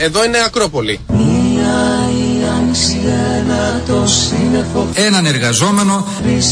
Εδώ είναι Ακρόπολη. Έναν εργαζόμενο.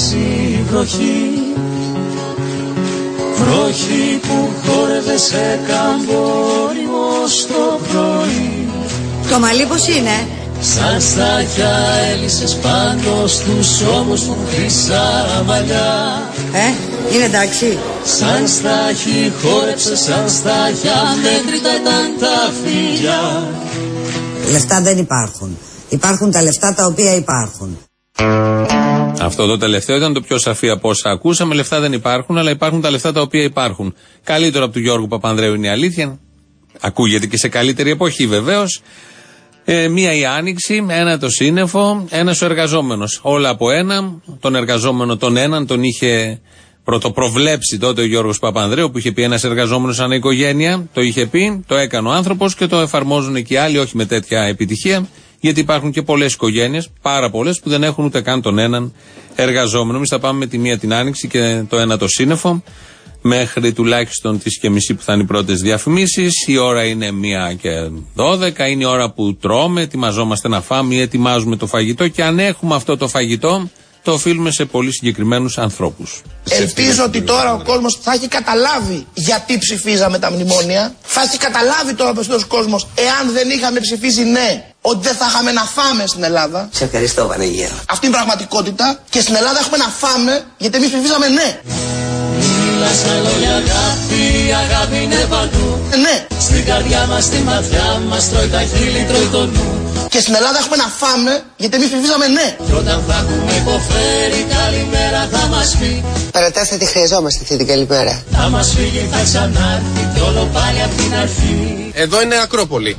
Βροχή που χόρευε σε καμπόριμο στο πρωί. Το μαλλί πως είναι? Σαν στάχια έλυσες πάνω στους ώμους μου χρυσά μαλλιά. Είναι εντάξει? Σαν στάχι χόρεψε, σαν στάχια μέτρητα ήταν τα φιλιά. Λεφτά δεν υπάρχουν. Υπάρχουν τα λεφτά τα οποία υπάρχουν. Αυτό το τελευταίο ήταν το πιο σαφή από όσα ακούσαμε. Λεφτά δεν υπάρχουν, αλλά υπάρχουν τα λεφτά τα οποία υπάρχουν. Καλύτερο από του Γιώργου Παπανδρέου είναι η αλήθεια. Ακούγεται και σε καλύτερη εποχή βεβαίως. Μία η Άνοιξη, ένα το σύννεφο, ένας ο εργαζόμενος. Όλα από ένα. Τον εργαζόμενο τον έναν τον είχε πρωτοπροβλέψει τότε ο Γιώργος Παπανδρέου, που είχε πει ένας εργαζόμενος ανά οικογένεια. Το είχε πει, το έκανε ο άνθρωπος και το εφαρμόζουν και οι άλλοι, όχι με τέτοια επιτυχία. Γιατί υπάρχουν και πολλές οικογένειες, πάρα πολλές, που δεν έχουν ούτε καν τον έναν εργαζόμενο. Εμείς θα πάμε με τη μία την Άνοιξη και το ένα το σύννεφο, μέχρι τουλάχιστον τις και μισή που θα είναι οι πρώτες διαφημίσεις. Η ώρα είναι 1:12, είναι η ώρα που τρώμε, ετοιμαζόμαστε να φάμε ή ετοιμάζουμε το φαγητό. Και αν έχουμε αυτό το φαγητό, το οφείλουμε σε πολύ συγκεκριμένους ανθρώπους. Ελπίζω ότι τώρα ο κόσμος θα έχει καταλάβει γιατί ψηφίζαμε τα μνημόνια. Θα έχει καταλάβει τώρα ο περισσότερος κόσμος, εάν δεν είχαμε ψηφίσει ναι, ότι δεν θα είχαμε να φάμε στην Ελλάδα. Σε ευχαριστώ, Βανίγερο. Αυτή είναι η πραγματικότητα. Και στην Ελλάδα έχουμε να φάμε γιατί εμείς ψηφίσαμε ναι. Μιλάς με λόγια αγάπη, αγάπη είναι παντού. Ναι. Στην καρδιά μας, στη ματιά μας, τρώει τα χείλη, τρώει το νου. Και στην Ελλάδα έχουμε να φάμε γιατί εμείς ψηφίσαμε ναι. Κι όταν θα έχουμε υποφέρει, καλημέρα θα μας πει. Παρατάστα τη χρειαζόμαστε αυτή την καλημέρα. Θα μας φύγει, θα ξανάρθει κι όλο πάλι απ' την αρχή. Εδώ είναι Ακρόπολη.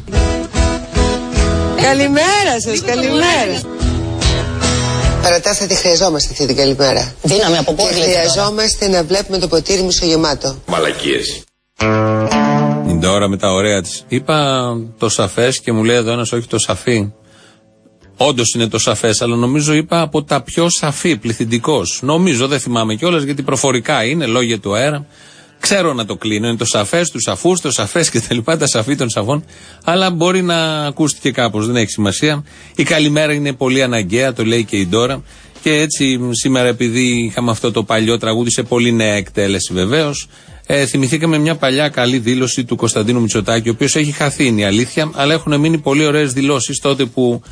Καλημέρα σας, καλημέρα. Παρατάστα τη χρειαζόμαστε αυτή την καλημέρα. Δύναμη από πού χρειαζόμαστε να βλέπουμε το ποτήρι μισογεμάτο. Μαλακίες. Είναι τώρα με τα ωραία της. Είπα το σαφές και μου λέει εδώ ένας όχι το σαφή. Όντως είναι το σαφές, αλλά νομίζω είπα από τα πιο σαφή, πληθυντικός. Νομίζω, δεν θυμάμαι κιόλας, γιατί προφορικά είναι λόγια του αέρα. Ξέρω να το κλείνω. Είναι το σαφές, του σαφούς, το σαφές κτλ. Τα σαφή των σαφών. Αλλά μπορεί να ακούστηκε κάπως, δεν έχει σημασία. Η καλημέρα είναι πολύ αναγκαία, το λέει και η Ντόρα. Και έτσι σήμερα, επειδή είχαμε αυτό το παλιό τραγούδι σε πολύ νέα εκτέλεση βεβαίως, θυμηθήκαμε μια παλιά καλή δήλωση του Κωνσταντίνου Μητσοτάκη, ο οποίος έχει χαθεί, είναι η αλήθεια, αλλά έχουν μείνει πολύ ωραίες δηλώσεις τότε που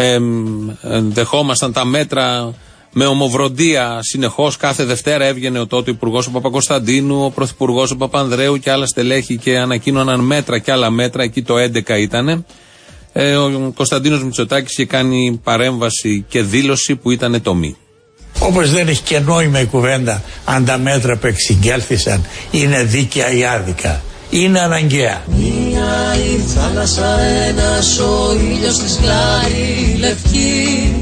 δεχόμασταν τα μέτρα με ομοβροντία συνεχώς. Κάθε Δευτέρα έβγαινε ο τότε Υπουργός ο Παπακοσταντίνου, ο Πρωθυπουργός ο Παπανδρέου και άλλα στελέχη και ανακοίνωναν μέτρα και άλλα μέτρα. Εκεί το 11 ήτανε. Ο Κωνσταντίνος Μητσοτάκης είχε κάνει παρέμβαση και δήλωση που ήταν το μη. Όπως δεν έχει και νόημα η κουβέντα αν τα μέτρα που εξηγγέλθησαν είναι δίκαια ή άδικα. Είναι αναγκαία. Μία η θάλασσα, ένας ο ήλιος της γλάρη λευκή.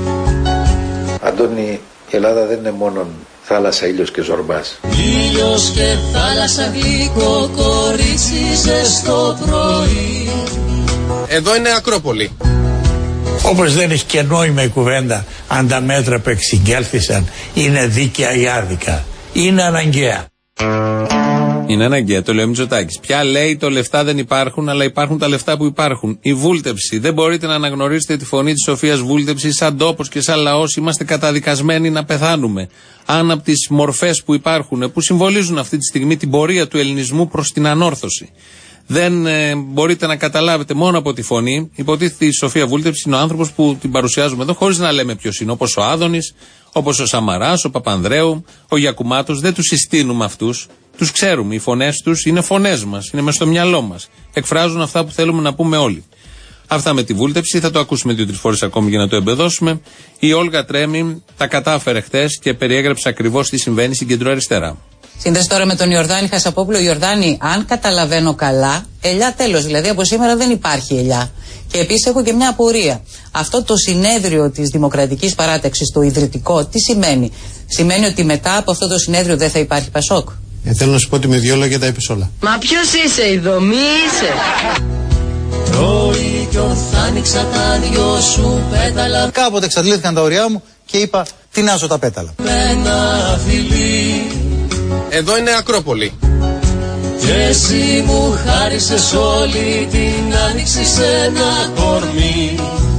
Αντώνη, η Ελλάδα δεν είναι μόνο θάλασσα, ήλιος και ζορμπάς. Ήλιος και θάλασσα, γλυκό κορίτσι ζεστό πρωί. Εδώ είναι Ακρόπολη. Όπως δεν έχει και νόημα η κουβέντα αν τα μέτρα που εξηγγέλθησαν είναι δίκαια ή άδικα. Είναι αναγκαία. Είναι αναγκαία, το λέει ο Μητσοτάκης. Πια λέει το λεφτά δεν υπάρχουν, αλλά υπάρχουν τα λεφτά που υπάρχουν. Η βούλτεψη. Δεν μπορείτε να αναγνωρίσετε τη φωνή της Σοφίας Βούλτεψης. Σαν τόπος και σαν λαός είμαστε καταδικασμένοι να πεθάνουμε. Αν από τις μορφές που υπάρχουν, που συμβολίζουν αυτή τη στιγμή την πορεία του ελληνισμού προς την ανόρθωση, δεν μπορείτε να καταλάβετε μόνο από τη φωνή, υποτίθεται η Σοφία Βούλτεψη είναι ο άνθρωπος που την παρουσιάζουμε εδώ, χωρίς να λέμε ποιος είναι. Όπως ο Άδωνης, όπως ο Σαμαράς, ο Παπανδρέου, ο Γιακουμάτος. Δεν τους συστήνουμε αυτούς. Τους ξέρουμε. Οι φωνές τους είναι φωνές μας. Είναι μες στο μυαλό μας. Εκφράζουν αυτά που θέλουμε να πούμε όλοι. Αυτά με τη βούλτεψη. Θα το ακούσουμε 2-3 φορές ακόμη για να το εμπεδώσουμε. Η Όλγα Τρέμι τα κατάφερε χτες και περιέγραψε ακριβώς τι συμβαίνει στην κεντροαριστερά. Σύνδεση τώρα με τον Ιορδάνη Χασαπόπουλο. Ιορδάνη, αν καταλαβαίνω καλά, ελιά τέλος. Δηλαδή από σήμερα δεν υπάρχει ελιά. Και επίσης έχω και μια απορία. Αυτό το συνέδριο της Δημοκρατικής Παράταξης, το ιδρυτικό, τι σημαίνει? Σημαίνει ότι μετά από αυτό το συνέδριο δεν θα υπάρχει Πασόκ? Θέλω να σου πω ότι με 2 λόγια τα είπες όλα. Μα ποιος είσαι, η δομή είσαι? Πρωί κι ορθά άνοιξα τα δυο σου πέταλα. Κάποτε εξαντλήθηκαν τα ωριά μου και είπα τεινάζω τα πέταλα. Με ένα φιλί. Εδώ είναι Ακρόπολη. Και εσύ μου χάρισες όλη την άνοιξη σε ένα κορμί.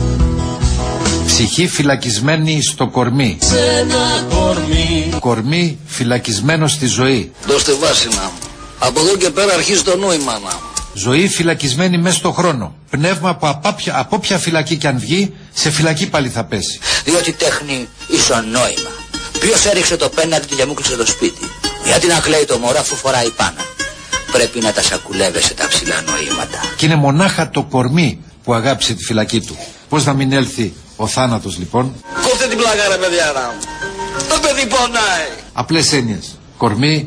Ψυχή φυλακισμένη στο κορμί. Σε ένα κορμί. Κορμί φυλακισμένο στη ζωή. Δώστε βάση να μου. Από εδώ και πέρα αρχίζει το νόημα να μου. Ζωή φυλακισμένη μέσα στο χρόνο. Πνεύμα που από όποια φυλακή κι αν βγει, σε φυλακή πάλι θα πέσει. Διότι τέχνη ίσον νόημα. Ποιος έριξε το πέναντι και μου κλείσε το σπίτι. Γιατί να κλαίει το μωρό αφού φοράει πάνω. Πρέπει να τα σακουλεύεσαι τα ψηλά νοήματα. Και είναι μονάχα το κορμί που αγάπησε τη φυλακή του. Πώς να μην έλθει ο θάνατος λοιπόν. Κόφτε την πλάκα ρε παιδιά να μου. Το παιδί πονάει. Απλές έννοιες. Κορμί,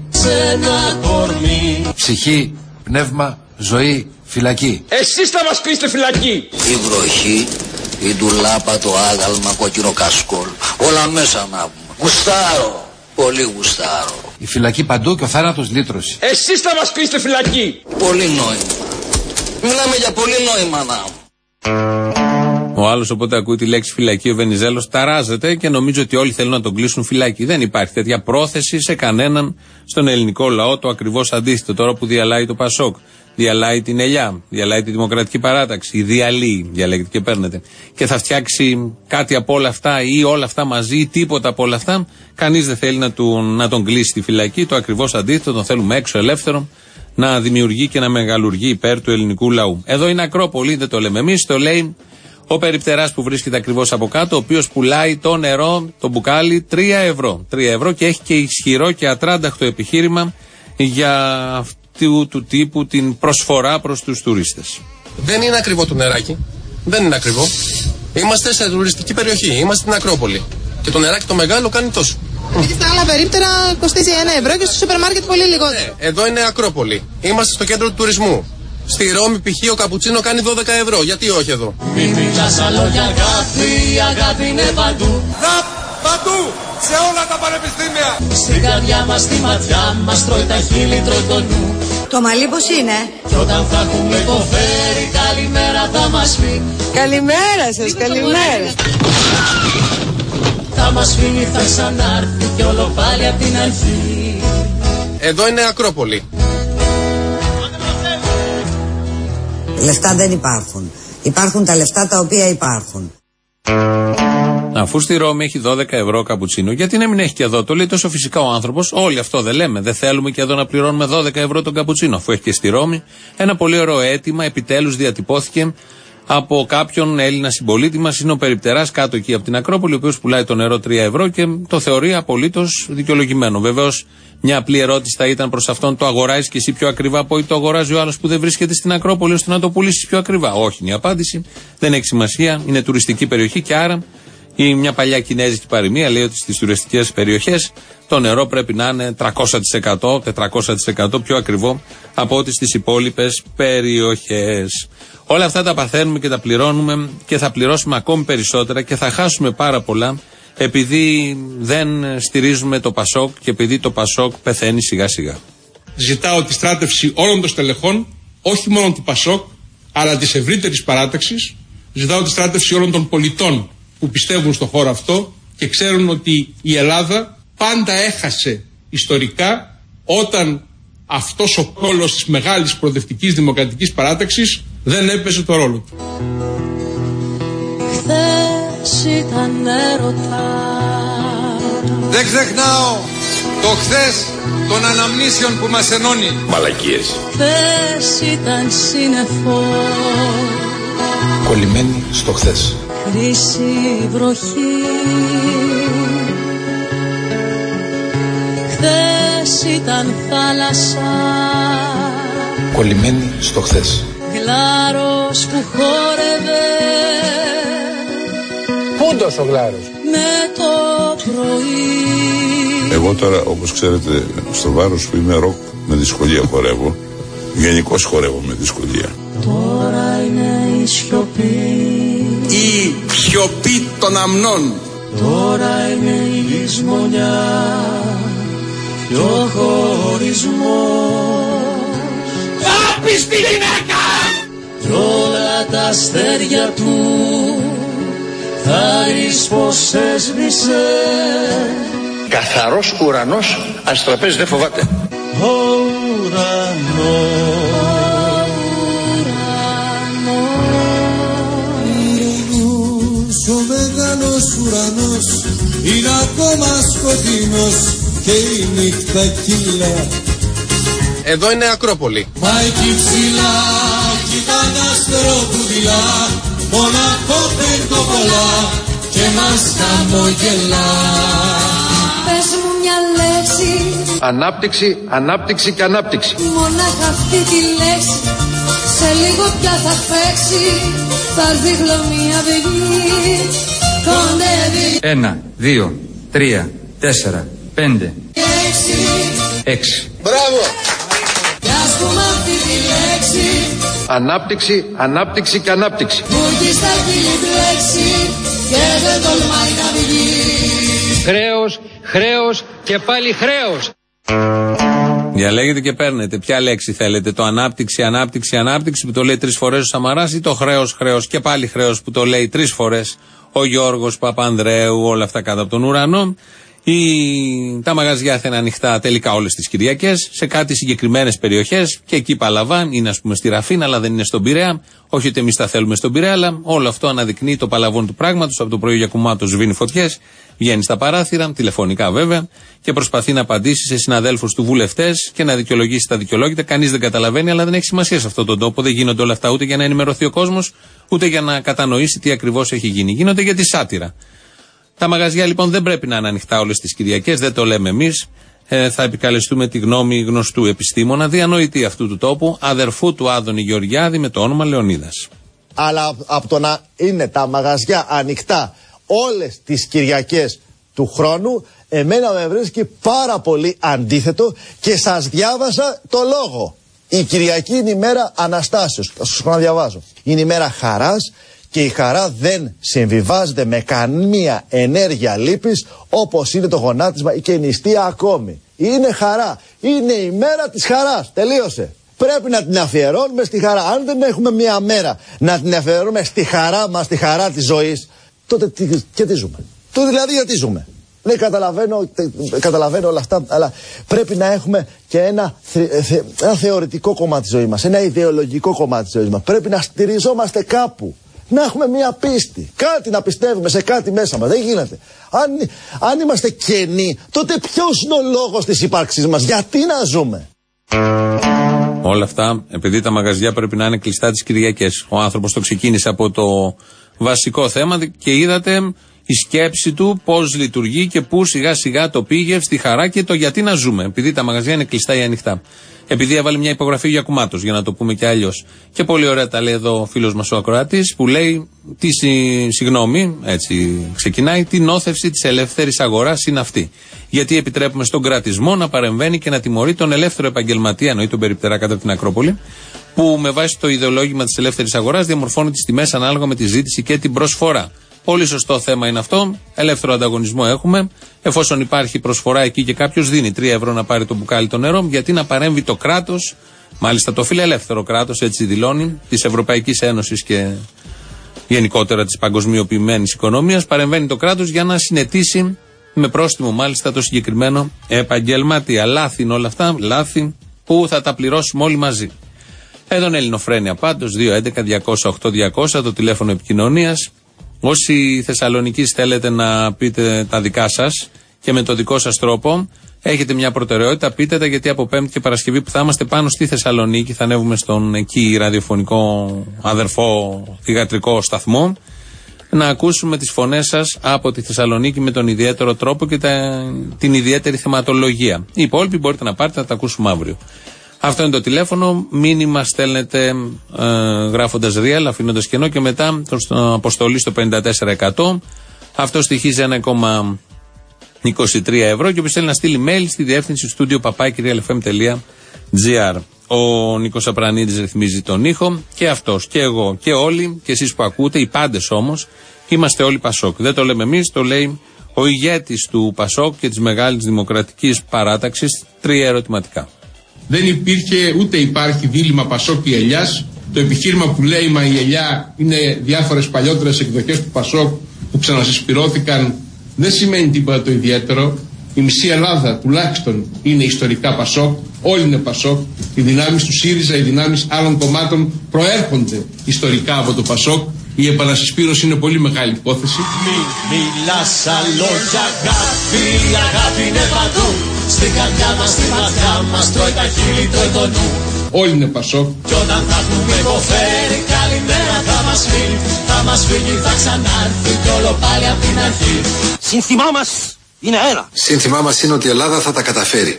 ψυχή, πνεύμα, ζωή, φυλακή. Εσείς θα μας κλείσετε φυλακή. Η βροχή, η ντουλάπα, το άγαλμα, κόκκινο κασκόλ. Όλα μέσα να πούμε. Γουστάρω. Πολύ γουστάρω. Η φυλακή παντού και ο θάνατος λύτρωση. Εσείς θα μας κλείσετε φυλακή. Πολύ νόημα. Μιλάμε για πολύ νόημα να μου. Ο άλλος οπότε ακούει τη λέξη φυλακή, ο Βενιζέλος ταράζεται και νομίζει ότι όλοι θέλουν να τον κλείσουν φυλακή. Δεν υπάρχει τέτοια πρόθεση σε κανέναν στον ελληνικό λαό. Το ακριβώς αντίθετο. Τώρα που διαλάει το Πασόκ, διαλάει την Ελιά, διαλάει τη Δημοκρατική Παράταξη, διαλύει, διαλέγεται και παίρνεται. Και θα φτιάξει κάτι από όλα αυτά ή όλα αυτά μαζί ή τίποτα από όλα αυτά. Κανείς δεν θέλει να τον κλείσει στη φυλακή. Το ακριβώς αντίθετο. Τον θέλουμε έξω ελεύθερο να δημιουργεί και να μεγαλουργεί υπέρ του ελληνικού λαού. Εδώ είναι Ακρόπολη, δεν το λέμε εμείς, το λέει ο περιπτεράς που βρίσκεται ακριβώς από κάτω, ο οποίος πουλάει το νερό, το μπουκάλι 3 ευρώ. 3 ευρώ και έχει και ισχυρό και ατράνταχτο επιχείρημα για αυτού του τύπου την προσφορά προς τους τουρίστες. Δεν είναι ακριβό το νεράκι. Δεν είναι ακριβό. Είμαστε σε τουριστική περιοχή. Είμαστε στην Ακρόπολη. Και το νεράκι το μεγάλο κάνει τόσο. Γιατί στα άλλα περίπτερα κοστίζει 1 ευρώ και στο σούπερ μάρκετ πολύ λιγότερο. Ναι, εδώ είναι Ακρόπολη. Είμαστε στο κέντρο του τουρισμού. Στη Ρώμη π.χ. ο καπουτσίνο κάνει 12 ευρώ. Γιατί όχι εδώ. Μην μιλάς άλλο για αγάπη, η αγάπη είναι παντού. Παντού, σε όλα τα πανεπιστήμια. Στην καρδιά μας, στη ματιά μας, τρώει τα χείλη, τρώει το νου. Το μαλλί πως είναι? Κι όταν θα έχουμε υποφέρει, καλημέρα θα μας πει. Καλημέρα σας, καλημέρα. Θα μας φύγει, θα ξανάρθει κι όλο πάλι απ' την αρχή. Εδώ είναι Ακρόπολη. Λεφτά δεν υπάρχουν. Υπάρχουν τα λεφτά τα οποία υπάρχουν. Αφού στη Ρώμη έχει 12 ευρώ καπουτσίνο, γιατί να μην έχει και εδώ? Το λέει τόσο φυσικά ο άνθρωπος. Όλοι αυτό δεν λέμε. Δεν θέλουμε και εδώ να πληρώνουμε 12 ευρώ τον καπουτσίνο, αφού έχει και στη Ρώμη. Ένα πολύ ωραίο αίτημα επιτέλους διατυπώθηκε από κάποιον Έλληνα συμπολίτη μας. Είναι ο περιπτεράς κάτω εκεί από την Ακρόπολη, ο οποίος πουλάει το νερό 3 ευρώ και το θεωρεί απολύτως δικαιολογημένο. Βεβαίως, μια απλή ερώτηση θα ήταν προς αυτόν: το αγοράζεις και εσύ πιο ακριβά από ό,τι το αγοράζει ο άλλος που δεν βρίσκεται στην Ακρόπολη, ώστε να το πουλήσεις πιο ακριβά? Όχι, είναι η απάντηση. Δεν έχει σημασία. Είναι τουριστική περιοχή και άρα ή μια παλιά κινέζικη παροιμία λέει ότι στις τουριστικές περιοχές το νερό πρέπει να είναι 300%, 400% πιο ακριβό από ό,τι στις υπόλοιπες περιοχές. Όλα αυτά τα παθαίνουμε και τα πληρώνουμε και θα πληρώσουμε ακόμη περισσότερα και θα χάσουμε πάρα πολλά επειδή δεν στηρίζουμε το Πασόκ και επειδή το Πασόκ πεθαίνει σιγά σιγά. Ζητάω τη στράτευση όλων των στελεχών, όχι μόνο του Πασόκ, αλλά της ευρύτερης παράταξης. Ζητάω τη στράτευση όλων των πολιτών που πιστεύουν στο χώρο αυτό και ξέρουν ότι η Ελλάδα πάντα έχασε ιστορικά όταν αυτός ο ρόλος της μεγάλης προοδευτικής δημοκρατικής παράταξης δεν έπαιζε το ρόλο του. Χθες ήταν έρωτα. Δεν ξεχνάω το χθες των αναμνήσεων που μας ενώνει. Μαλακίες. Χθες ήταν σύννεφο. Κολλημένοι στο χθες. Χρυσή βροχή. Χθες ήταν θάλασσα. Κολλημένοι στο χθες. Γλάρος που χόρευε. Πούντος ο γλάρος. Με το πρωί. Εγώ τώρα, όπως ξέρετε, στο βάρος που είμαι ροκ, με δυσκολία χορεύω. Γενικώς χορεύω με δυσκολία. Τώρα είναι η σιωπή. Η σιωπή των αμνών. Τώρα είναι η λησμονιά και ο χωρισμός. Άπιστη γυναίκα! Κι όλα τα αστέρια του θα ρίς πως έσβησε. Καθαρός ουρανός, αστραπές δεν φοβάται. Oh, ουρανό. Ο μεγάλος ουρανός είναι ακόμα σκοτεινός και η νύχτα κύλα. Εδώ είναι Ακρόπολη. Μα εκεί ψηλά κοιτά ένα άστρο που δειλά, μοναχό πεντοβολά και μας χαμογελά. Πες μου μια λέξη. Ανάπτυξη, ανάπτυξη και ανάπτυξη. Μονάχα αυτή τη λέξη σε λίγο πια θα παίξει. Θα έρθει χλωμία αυγή, κοντεύει. 1, 2, 3, 4, 5, 6. Μπράβο! Κι ας πούμε αυτή τη λέξη. Ανάπτυξη, ανάπτυξη και ανάπτυξη. Που κι στα χείλη μπλέξει και δεν τολμάει να βγει. Χρέος, χρέος και πάλι χρέος. Διαλέγετε και παίρνετε. Ποια λέξη θέλετε? Το ανάπτυξη, ανάπτυξη, ανάπτυξη που το λέει 3 φορές ο Σαμαράς, ή το χρέος, χρέος και πάλι χρέος που το λέει 3 φορές ο Γιώργος Παπανδρέου, όλα αυτά κάτω από τον ουρανό. Τα μαγαζιά θα είναι ανοιχτά τελικά όλες τις Κυριακές σε κάτι συγκεκριμένες περιοχές και εκεί Παλαβά, είναι ας πούμε στη Ραφίνα, αλλά δεν είναι στον Πειραιά. Όχι ότι εμείς τα θέλουμε στον Πειραιά, αλλά όλο αυτό αναδεικνύει το παλαβόν του πράγματος. Από το πρωί για κουμάτο σβήνει φωτιές, βγαίνει στα παράθυρα, τηλεφωνικά βέβαια, και προσπαθεί να απαντήσει σε συναδέλφους του βουλευτές και να δικαιολογήσει τα δικαιολόγητα. Κανείς δεν καταλαβαίνει, αλλά δεν έχει σημασία σε αυτόν τον τόπο. Δεν γίνονται όλα αυτά ούτε για να ενημερωθεί ο κόσμος, ούτε για να κατανοήσει τι ακριβώς έχει γίνει. Γίνονται για τη σάτυρα. Τα μαγαζιά λοιπόν δεν πρέπει να είναι ανοιχτά όλες τις Κυριακές, δεν το λέμε εμείς. Θα επικαλεστούμε τη γνώμη γνωστού επιστήμονα, διανοητή αυτού του τόπου, αδερφού του Άδωνη Γεωργιάδη με το όνομα Λεωνίδας. Αλλά από το να είναι τα μαγαζιά ανοιχτά όλες τις Κυριακές του χρόνου, εμένα με βρίσκει πάρα πολύ αντίθετο και σας διάβασα το λόγο. Η Κυριακή είναι η μέρα Αναστάσεως. Θα σας ξαναδιαβάζω. Είναι η μέρα χαράς. Και η χαρά δεν συμβιβάζεται με καμία ενέργεια λύπης, όπως είναι το γονάτισμα και η νηστεία ακόμη. Είναι χαρά. Είναι η μέρα της χαράς. Τελείωσε. Πρέπει να την αφιερώνουμε στη χαρά. Αν δεν έχουμε μια μέρα να την αφιερώνουμε στη χαρά μας, στη χαρά της ζωής, τότε τι ζούμε? Τότε δηλαδή γιατί ζούμε? Ναι, καταλαβαίνω όλα αυτά, αλλά πρέπει να έχουμε και ένα θεωρητικό κομμάτι της ζωής μας, ένα ιδεολογικό κομμάτι της ζωής μας. Πρέπει να στηριζόμαστε κάπου. Να έχουμε μια πίστη, κάτι να πιστεύουμε σε κάτι μέσα μας. Δεν γίνεται. Αν είμαστε κενοί, τότε ποιος είναι ο λόγος της ύπαρξής μας? Γιατί να ζούμε? Όλα αυτά, επειδή τα μαγαζιά πρέπει να είναι κλειστά τις Κυριακές. Ο άνθρωπος το ξεκίνησε από το βασικό θέμα και είδατε η σκέψη του πώς λειτουργεί και πού σιγά σιγά το πήγε στη χαρά και το γιατί να ζούμε. Επειδή τα μαγαζιά είναι κλειστά ή ανοιχτά. Επειδή έβαλε μια υπογραφή για κουμάτος, για να το πούμε και αλλιώς. Και πολύ ωραία τα λέει εδώ ο φίλος μας ο ακροατής, που λέει έτσι ξεκινάει, τι νόθευση της ελεύθερης αγοράς είναι αυτή. Γιατί επιτρέπουμε στον κρατισμό να παρεμβαίνει και να τιμωρεί τον ελεύθερο επαγγελματία, εννοεί τον περιπτερά κατά την Ακρόπολη, που με βάση το ιδεολόγημα της ελεύθερης αγοράς διαμορφώνει τις τιμές ανάλογα με τη ζήτηση και την προσφορά. Πολύ σωστό θέμα είναι αυτό. Ελεύθερο ανταγωνισμό έχουμε. Εφόσον υπάρχει προσφορά εκεί και κάποιος δίνει 3 ευρώ να πάρει το μπουκάλι το νερό, γιατί να παρέμβει το κράτος, μάλιστα το φιλελεύθερο κράτος, έτσι δηλώνει, της Ευρωπαϊκής Ένωσης και γενικότερα της παγκοσμιοποιημένης οικονομίας, παρεμβαίνει το κράτος για να συνετίσει με πρόστιμο μάλιστα το συγκεκριμένο επαγγελματία. Λάθη είναι όλα αυτά, λάθη που θα τα πληρώσουμε όλοι μαζί. Εδώ είναι Ελληνοφρένεια πάντως, 211-208-200, το τηλέφωνο επικοινωνίας. Όσοι Θεσσαλονικείς θέλετε να πείτε τα δικά σας και με το δικό σας τρόπο, έχετε μια προτεραιότητα, πείτε τα, γιατί από Πέμπτη και Παρασκευή που θα είμαστε πάνω στη Θεσσαλονίκη, θα ανέβουμε στον εκεί ραδιοφωνικό αδερφό θυγατρικό σταθμό, να ακούσουμε τις φωνές σας από τη Θεσσαλονίκη με τον ιδιαίτερο τρόπο και την ιδιαίτερη θεματολογία. Οι υπόλοιποι μπορείτε να πάρετε, θα τα ακούσουμε αύριο. Αυτό είναι το τηλέφωνο. Μήνυμα στέλνετε γράφοντας real, αφήνοντας κενό και μετά το αποστολή στο 54%. Αυτό στοιχίζει 1,23 ευρώ και όποιος θέλει να στείλει mail στη διεύθυνση studio papakirialfm.gr. Ο Νίκος Απρανίδης ρυθμίζει τον ήχο και αυτός και εγώ και όλοι και εσείς που ακούτε, οι πάντες όμως, είμαστε όλοι Πασόκ. Δεν το λέμε εμείς, το λέει ο ηγέτης του Πασόκ και της Μεγάλης Δημοκρατικής Παράταξης. 3 ερωτηματικά. Δεν υπήρχε ούτε υπάρχει δίλημμα Πασόκ ή Ελιάς. Το επιχείρημα που λέει μα η Ελιά είναι διάφορες παλιότερες εκδοχές του Πασόκ που ξανασυσπυρώθηκαν δεν σημαίνει τίποτα το ιδιαίτερο. Η μισή Ελλάδα τουλάχιστον είναι ιστορικά Πασόκ. Όλοι είναι Πασόκ. Οι δυνάμεις του ΣΥΡΙΖΑ, οι δυνάμεις άλλων κομμάτων προέρχονται ιστορικά από το Πασόκ. Η επανασυσπήρωση είναι πολύ μεγάλη υπόθεση. Μην μιλάς αλόγια αγάπη, η αγάπη είναι παντού. Στην καρδιά μας, στη ματιά μας, τρώει τα χείλη, τρώει το νου. Όλοι είναι Πασόκ. Κι όταν θα έχουμε υποφέρει, καλημέρα θα μας φύγει. Θα μας φύγει, θα ξανάρθει κι όλο πάλι απ' την αρχή. Σύνθημά μας είναι ένα. Σύνθημά μας είναι ότι η Ελλάδα θα τα καταφέρει.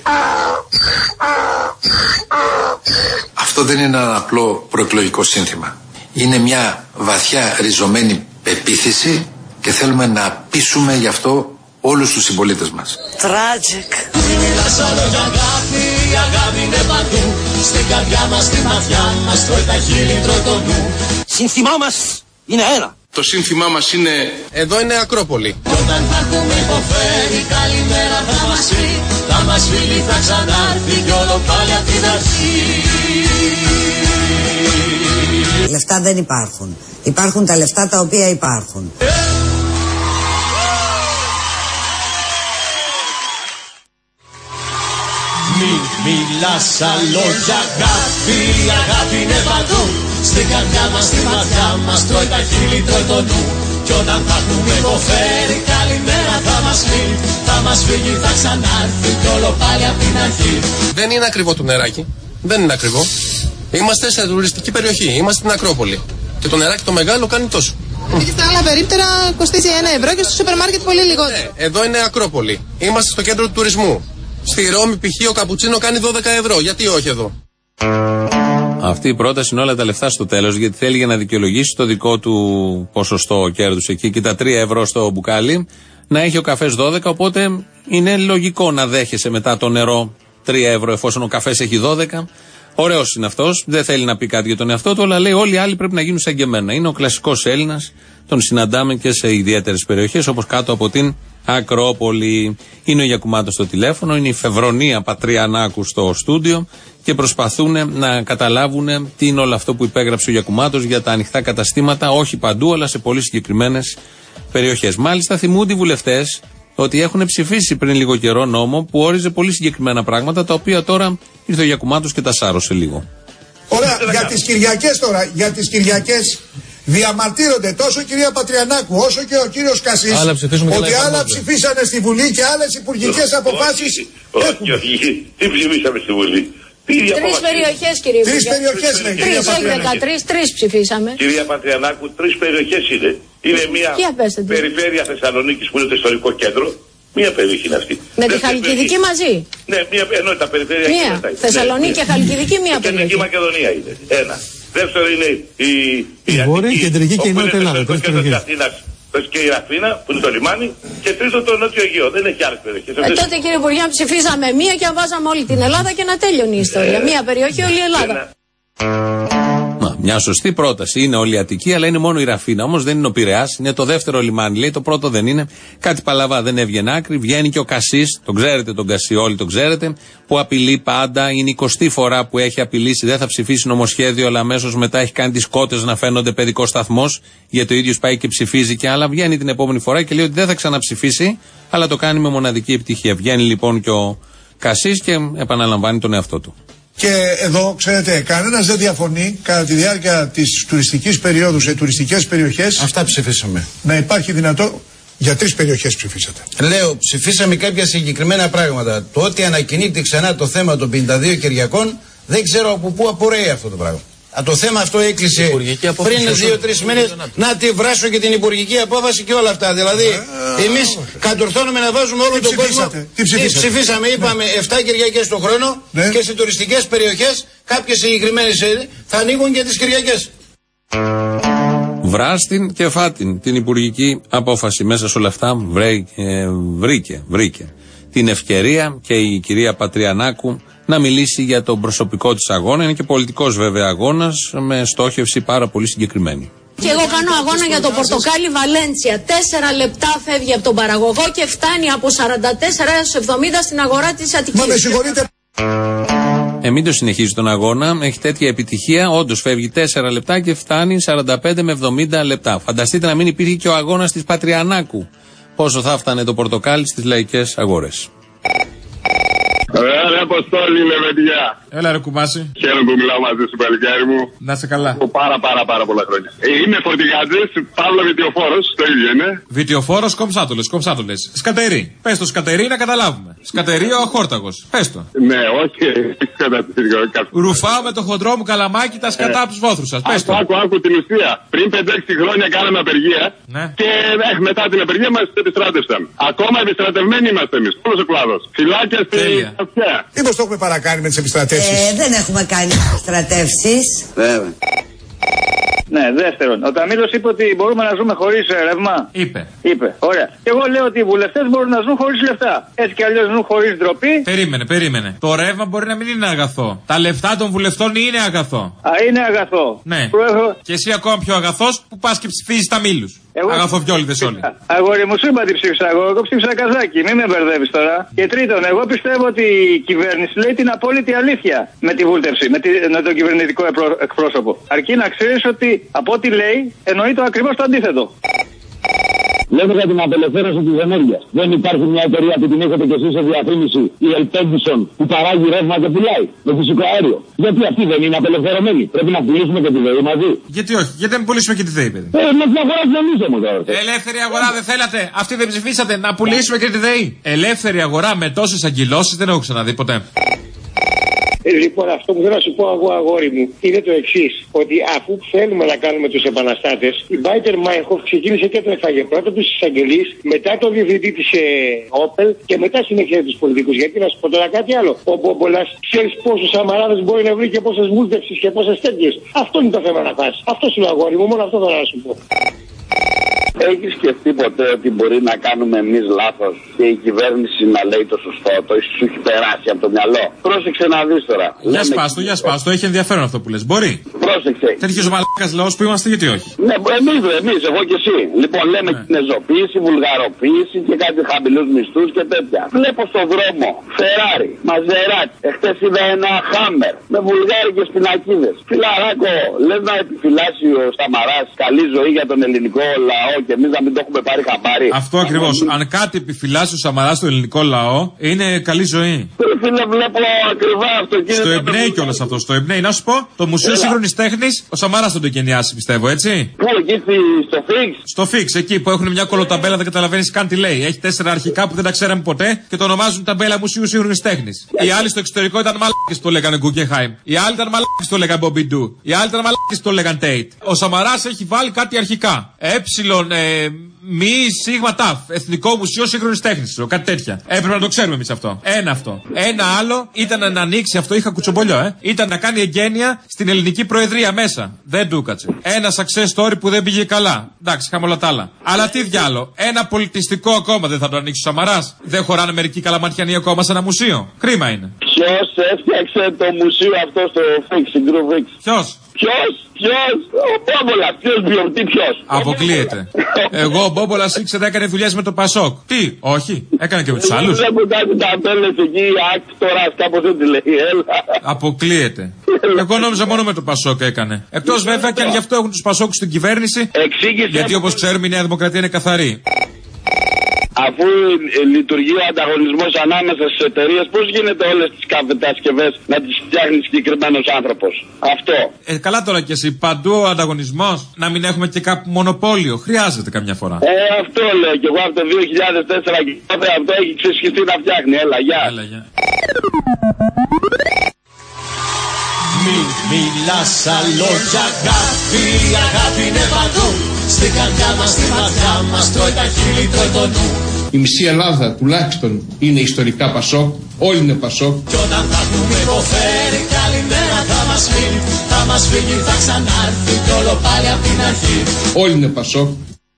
Αυτό δεν είναι ένα απλό προεκλογικό σύνθημα. Είναι μια βαθιά ριζωμένη πεποίθηση και θέλουμε να πείσουμε γι' αυτό όλους τους συμπολίτες μας. Tragic. Μην μιλάς άλλο για αγάπη, η αγάπη είναι παντού. Στην καρδιά μας, στη ματιά μας, τρώει τα χείλη, τρώει το νου. Σύνθημά μας είναι ένα. Το σύνθημά μας είναι... Εδώ είναι Ακρόπολη. Κι όταν θα έχουμε υποφέρει, καλημέρα θα μας πει. Θα μας φύγει, θα ξανάρθει κι όλο πάλι απ' την αρχή. Λεφτά δεν υπάρχουν. Υπάρχουν τα λεφτά τα οποία υπάρχουν. Μην μιλάς αλόγια αγάπη, η αγάπη είναι παντού. Στην καρδιά μας, στη ματιά μας, τρώει τα χείλη, τρώει το νου. Κι όταν θα έχουμε υποφέρει, καλημέρα θα μας φύγει. Θα μας φύγει, θα ξανάρθει κι όλο πάλι απ' την αρχή. Δεν είναι ακριβό το νεράκι. Δεν είναι ακριβό. Είμαστε σε τουριστική περιοχή. Είμαστε στην Ακρόπολη. Και το νεράκι το μεγάλο κάνει τόσο. Και στα άλλα περίπτερα κοστίζει 1 ευρώ και στο σούπερ μάρκετ πολύ λιγότερο. Εδώ είναι Ακρόπολη. Είμαστε στο κέντρο του τουρισμού. Στη Ρώμη π.χ. ο καπουτσίνο κάνει 12 ευρώ. Γιατί όχι εδώ. Αυτή η πρόταση είναι όλα τα λεφτά στο τέλος, γιατί θέλει για να δικαιολογήσει το δικό του ποσοστό κέρδους εκεί και τα 3 ευρώ στο μπουκάλι να έχει ο καφές 12. Οπότε είναι λογικό να δέχεσαι μετά το νερό 3 ευρώ εφόσον ο καφές έχει 12. Ωραίος είναι αυτός, δεν θέλει να πει κάτι για τον εαυτό του, αλλά λέει όλοι οι άλλοι πρέπει να γίνουν σαν και εμένα. Είναι ο κλασικός Έλληνας, τον συναντάμε και σε ιδιαίτερες περιοχές όπως κάτω από την Ακρόπολη. Είναι ο Γιακουμάτος στο τηλέφωνο, είναι η Φεβρονία Πατριανάκου στο στούντιο και προσπαθούν να καταλάβουν τι είναι όλο αυτό που υπέγραψε ο Γιακουμάτος για τα ανοιχτά καταστήματα, όχι παντού, αλλά σε πολύ συγκεκριμένες περιοχές. Μάλιστα θυμούνται οι βουλευτές ότι έχουν ψηφίσει πριν λίγο καιρό νόμο που όριζε πολύ συγκεκριμένα πράγματα, τα οποία τώρα ήρθε ο Γιακουμάτος και τα σάρωσε λίγο. Ωραία, για τις Κυριακές τώρα, για τις Κυριακές διαμαρτύρονται τόσο η κυρία Πατριανάκου όσο και ο κύριος Κασής ότι άλλα ψηφίσανε στη Βουλή και άλλες υπουργικές αποφάσεις. Όχι, τι ψηφίσαμε στη Βουλή. Τρεις περιοχές, κύριε Υπουργέ. Τρεις περιοχές, λέει. Τρεις, όχι 13, τρεις ψηφίσαμε. Κυρία Πατριανάκου, 3 περιοχές είναι. Είναι μια περιφέρεια Θεσσαλονίκης που είναι το ιστορικό κέντρο. Μία περιοχή είναι αυτή. Με τη Χαλκιδική μαζί. Ναι, ενώ τα περιφέρεια. Μία. Θεσσαλονίκη και Χαλκιδική, μία περιοχή. Κεντρική Μακεδονία είναι. Ένα. Δεύτερο είναι η Βόρεια, η Κεντρική και η Νότια Ελλάδα. Και η Αθήνα που είναι το λιμάνι. Και τρίτο το Νότιο Αιγαίο. Δεν έχει άλλες περιοχές. Τότε κύριε Υπουργέ ψηφίζαμε μία και βάζαμε όλη την Ελλάδα και να τέλειωνε η ιστορία. Μία περιοχή, όλη η Ελλάδα. Μια σωστή πρόταση. Είναι όλη η Αττική, αλλά είναι μόνο η Ραφίνα. Όμως δεν είναι ο Πειραιάς, είναι το δεύτερο λιμάνι. Λέει το πρώτο δεν είναι. Κάτι παλαβά δεν έβγαινε άκρη. Βγαίνει και ο Κασής, τον ξέρετε τον Κασί, όλοι τον ξέρετε, που απειλεί πάντα. Είναι η 20η φορά που έχει απειλήσει. Δεν θα ψηφίσει νομοσχέδιο, αλλά αμέσως μετά έχει κάνει τις κότες να φαίνονται παιδικός σταθμός. Γιατί ο ίδιος πάει και ψηφίζει και άλλα. Βγαίνει την επόμενη φορά και λέει ότι δεν θα ξαναψηφίσει, αλλά το κάνει με μοναδική επιτυχία. Βγαίνει λοιπόν και ο Κασής και επαναλαμβάνει τον εαυτό του. Και εδώ, ξέρετε, κανένας δεν διαφωνεί κατά τη διάρκεια της τουριστικής περίοδου σε τουριστικές περιοχές. Αυτά ψηφίσαμε. Να υπάρχει δυνατό. Για 3 περιοχές ψηφίσατε. Λέω, ψηφίσαμε κάποια συγκεκριμένα πράγματα. Το ότι ανακοινείται ξανά το θέμα των 52 Κυριακών, δεν ξέρω από πού απορρέει αυτό το πράγμα. Το θέμα αυτό έκλεισε πριν 2-3 μήνες. Να τη βράσω και την υπουργική απόφαση και όλα αυτά. Δηλαδή, εμείς κατορθώνουμε να βάζουμε όλο τον κόσμο. Τι ψηφίσαμε, είπαμε 7 Κυριακές το χρόνο και σε τουριστικές περιοχές κάποιες συγκεκριμένες θα ανοίγουν και τις Κυριακές. Βράστην και φάτην την υπουργική απόφαση. Μέσα σε όλα αυτά βρήκε την ευκαιρία και η κυρία Πατριανάκου να μιλήσει για τον προσωπικό της αγώνα. Είναι και πολιτικός βέβαια αγώνας με στόχευση πάρα πολύ συγκεκριμένη. Και εγώ κάνω αγώνα για το πορτοκάλι Βαλέντσια. 4 λεπτά φεύγει από τον παραγωγό και φτάνει από 44 έως 70 στην αγορά της Αττικής. Μα με συγχωρείτε. Μην το συνεχίζει τον αγώνα. Έχει τέτοια επιτυχία. Όντως φεύγει 4 λεπτά και φτάνει 45 με 70 λεπτά. Φανταστείτε να μην υπήρχε και ο αγώνας της Πατριανάκου. Πόσο θα φτάνε το πορτοκάλι στις λαϊκές αγορές. Ωραία, Καλέ Αποστόλη, λεβεντιά. Έλα ρε κουμπάση. Χαίρομαι που μιλάω μαζί σου, παλικάρι μου. Να σε καλά. Πάρα πολλά χρόνια. Είμαι φορτηγάτζης, Παύλο Βιτιοφόρος, το ίδιο είναι. Βιτιοφόρος, κομψά το λες. Σκατερί. Πες το σκατερί να καταλάβουμε. Σκατερί ο αχόρταγος. Πες το. Ναι, όχι. Ρουφάω με το χοντρό μου καλαμάκι τα σκατά από τους βόθρους σας. Πες το. Άκου την ουσία. Πριν 5-6 χρόνια κάναμε απεργία. Ναι. Και μετά την απεργία μας επιστράτευσαν. Ακόμα επιστρατευμένοι είμαστε εμείς. Όλος ο κλάδος. Φυλάκια στην αυτιά. Μήπως το έχουμε παρακάνει με τις επιστρατεύσεις? Δεν έχουμε κάνει επιστρατεύσεις. Βέβαια. Ναι, δεύτερον, ο Ταμίλος είπε ότι μπορούμε να ζούμε χωρίς ρεύμα. Είπε. Ωραία. Και εγώ λέω ότι οι βουλευτές μπορούν να ζουν χωρίς λεφτά. Έτσι κι αλλιώς ζουν χωρίς ντροπή. Περίμενε. Το ρεύμα μπορεί να μην είναι αγαθό. Τα λεφτά των βουλευτών είναι αγαθό. Είναι αγαθό. Ναι. Και εσύ ακόμα πιο αγαθός που πας και ψηφίζεις Ταμίλους. Αγαθοβιόλιδες όλοι. Αγόρι μου, σου είπα τι ψήφισα εγώ ψήφισα Καζάκι. Μην με μπερδεύεις τώρα. Και τρίτον, εγώ πιστεύω ότι η κυβέρνηση λέει την απόλυτη αλήθεια με τη βούλτευση, με τον κυβερνητικό εκπρόσωπο. Αρκεί να ξέρεις ότι από ό,τι λέει εννοεί το ακριβώς το αντίθετο. Λέμε για την απελευθέρωση της ενέργειας. Δεν υπάρχει μια εταιρεία που την έχετε κι εσείς σε διαφήμιση, η Ελπέντισον, που παράγει ρεύμα και πουλάει με φυσικό αέριο. Γιατί αυτή δεν είναι απελευθερωμένη? Πρέπει να πουλήσουμε και τη ΔΕΗ μαζί. Γιατί όχι, γιατί δεν πουλήσουμε και τη ΔΕΗ, παιδί? Με την αγορά ψηφίσαμε τώρα. Ελεύθερη αγορά δεν θέλατε? Αυτοί δεν ψηφίσατε να πουλήσουμε και τη ΔΕΗ? Ελεύθερη αγορά με τόσες αγκυλώσεις δεν έχω ξαναδεί ποτέ. Λοιπόν, αυτό που θέλω να σου πω εγώ, αγόρι μου, είναι το εξής. Ότι αφού θέλουμε να κάνουμε τους επαναστάτες, η Μπάιτερ Μάιχοφ ξεκίνησε και το έφαγε πρώτα τους εισαγγελείς, μετά τον διευθυντή της Όπελ και μετά συνέχισε τους πολιτικούς. Γιατί να σου πω τώρα κάτι άλλο. Ο Μπόμπολας, ξέρεις πόσους αμαράδες μπορεί να βρει και πόσες βούλτευσεις και πόσες τέτοιες. Αυτό είναι το θέμα να πας. Αυτό σου λέω, αγόρι μου, μόνο αυτό θέλω να σου πω. Έχεις σκεφτεί ποτέ ότι μπορεί να κάνουμε εμείς λάθος και η κυβέρνηση να λέει το σωστό? Το σου έχει περάσει από το μυαλό? Πρόσεξε να δεις τώρα. Για σπάστο, έχει ενδιαφέρον αυτό που λες. Μπορεί. Πρόσεξε. Τέτοιος ο μαλάκας λαός που είμαστε, γιατί όχι? Ναι, εμείς, εγώ και εσύ. Λοιπόν, λέμε κινεζοποίηση, βουλγαροποίηση και κάτι χαμηλούς μισθούς και τέτοια. Βλέπω στον δρόμο Φεράρι, Μαζεράκι. Εχθές είδα ένα Χάμερ με βουλγάρικες πινακίδες. Φιλαράκο, λες να επιφυλάσει ο Σαμαράς καλή ζωή για τον ελληνικό λαό και εμείς να μην το έχουμε πάρει χαμπάρι? Αυτό ακριβώς. Αν κάτι επιφυλάσσει ο Σαμαράς στο ελληνικό λαό, είναι καλή ζωή. Φίλε, βλέπω ακριβά αυτοκίνητα. Στο εμπνέει κιόλας αυτό. Στο εμπνέει. Να σου πω, το Μουσείο Σύγχρονης Τέχνης, ο Σαμαράς τον το εγκαινιάσει, πιστεύω, έτσι. Πού, εκεί στο Φίξ? Στο Φίξ, εκεί που έχουν μια κολοταμπέλα, δεν καταλαβαίνεις καν τι λέει. Έχει 4 αρχικά που δεν τα ξέραμε ποτέ και το ονομάζουν ταμπέλα Μουσείου Σύγχρονης Τέχνης. Οι άλλοι στο εξωτερικό ήταν μαλάκες, το λέγανε Γκουγκεχάιμ. Οι άλλοι ήταν μαλάκες, το λέγανε Μπομπιντού. Οι άλλοι ήταν μαλάκες, το λέγανε Τέιτ. Ο Σαμαράς έχει βάλει κάτι αρχικά. Μη σίγμα ταφ. Εθνικό Μουσείο Σύγχρονης Τέχνης. Κάτι τέτοια. Έπρεπε να το ξέρουμε εμείς αυτό. Ένα αυτό. Ένα άλλο ήταν να ανοίξει αυτό. Είχα κουτσομπολιό, Ήταν να κάνει εγγένεια στην ελληνική προεδρία μέσα. Δεν του έκατσε. Ένα success story που δεν πήγε καλά. Εντάξει, είχαμε όλα τα άλλα. Αλλά τι διάλο. Ένα πολιτιστικό ακόμα δεν θα το ανοίξει ο Σαμαράς? Δεν χωράνε μερικοί καλαματιανοί ακόμα σε ένα μουσείο? Κρίμα είναι. Ποιος έφτιαξε το μουσείο αυτό στο Φίξ? Ποιος? Ο Μπόμπολας. Ποιος? Αποκλείεται. Εγώ ο Μπόμπολας ήξερα έκανε δουλειές με το Πασόκ. Τι? Όχι. Έκανε και με τους άλλους. Βλέπω κάτι ταμπέλες εκεί, άκτορας, κάπως έτσι λέει. Αποκλείεται. Εγώ νόμιζα μόνο με το Πασόκ έκανε. Εκτός βέβαια και αν γι' αυτό έχουν τους Πασόκους στην κυβέρνηση. Γιατί όπως ξέρουμε η Νέα Δημοκρατία είναι καθαρή. Αφού λειτουργεί ο ανταγωνισμός ανάμεσα στις εταιρείες, πώς γίνεται όλες τις κατασκευές να τις φτιάχνει συγκεκριμένος άνθρωπος? Αυτό. Καλά τώρα κι εσύ. Παντού ο ανταγωνισμός. Να μην έχουμε και κάπου μονοπόλιο. Χρειάζεται καμιά φορά. Αυτό λέω κι εγώ από το 2004 και τότε αυτό έχει ξεσχιστεί να φτιάχνει. Έλα, γεια. Μη μιλάς αλόγια, αγάπη είναι παντού. Στην καρδιά μας, στη ματιά μας, τρώει τα χείλη, τρώει το νου. Η μισή Ελλάδα τουλάχιστον είναι ιστορικά Πασόκ, όλοι είναι Πασόκ. Κι όταν θα έχουμε υποφέρει, καλημέρα θα μας φύγει, θα ξανάρθει κι όλο πάλι απ' την αρχή. Όλοι είναι Πασόκ.